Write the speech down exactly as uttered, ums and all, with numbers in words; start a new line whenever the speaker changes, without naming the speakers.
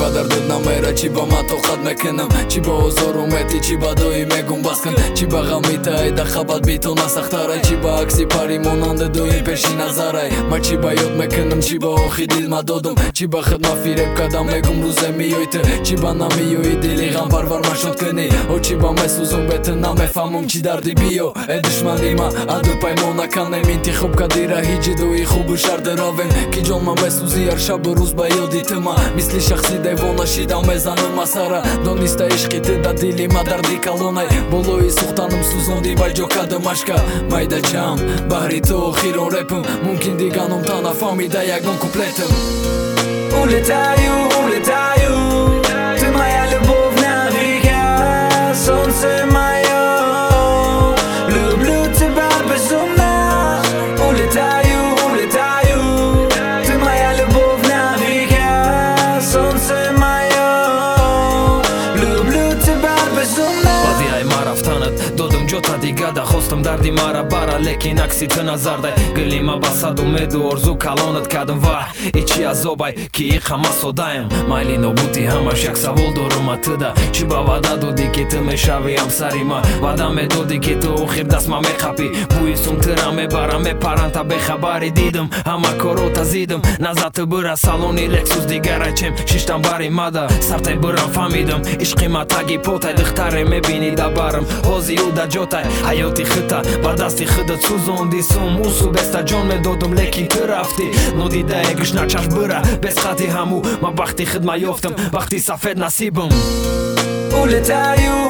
ба дардуд намера чи ба матоқат мекунам чи ба озору мети чи ба дои мегум баскан чи ба ғами таида хабат битона сахтарай чи ба акси пари монанде дои пеши назарай ма чи ба ёд мекунам чи ба охи дил ма додум чи ба хидмат фиреб кадам мегум рӯзе миёй ту чи ба намиёи дили ғам парвар машуд кунӣ о чи ба месӯзум бету намефаҳмум чи дарди биё э душмани ма аду паймона канем интихоб кади раҳи ҷидои хубу шар даровем ки ҷон ма месӯзи ҳар шабу рӯз ба ёди ту ма мисли шахси девона шидам мезанам масара дониста ишқи ту да дили ма дарди калонай болои сӯхтанам сӯзонди ба ҷо каду машка майдачам баҳри ту охирон репм мумкин диганом та нафаҳмида ягон куплетм
Улетаю, улетаю, ты моя любовь навека, солнце мое, люблю тебя безумно. Улетаю, улетаю, ты моя любовь навека, солнце мое, люблю тебя безумно.
Вадиай мара втанат додум ҷота дигада хостам дарди мара бара лекин акси ту назардай гилима ба саду меду орзу калонат кадам ва ичи азобай ки иқама содаям майли нобути ҳамаш як савол дорум атуда чи ба ваъда додӣ ки ту мешавӣ ҳамсари ма ваъда медодӣ ки ту охир даст ма меқапӣ бӯи сумтира мебарам мепарам та бехабарӣ дидам ҳама корота зидам назату бира салони лексус дигарай чем шиштам бари мада сартай бирам фаҳмидам ишқи ма таги потай духтаре мебинӣ да барам ҳози ӯ да ҷотай ҳаёти хита ба дасти хидат сӯзонди сум усу беста ҷон медодум лекин ту рафтӣ нодидае гӯшна чашм бира без хати ҳаму ма бахти хидма ёфтам бахти сафед насибам
Улетаю,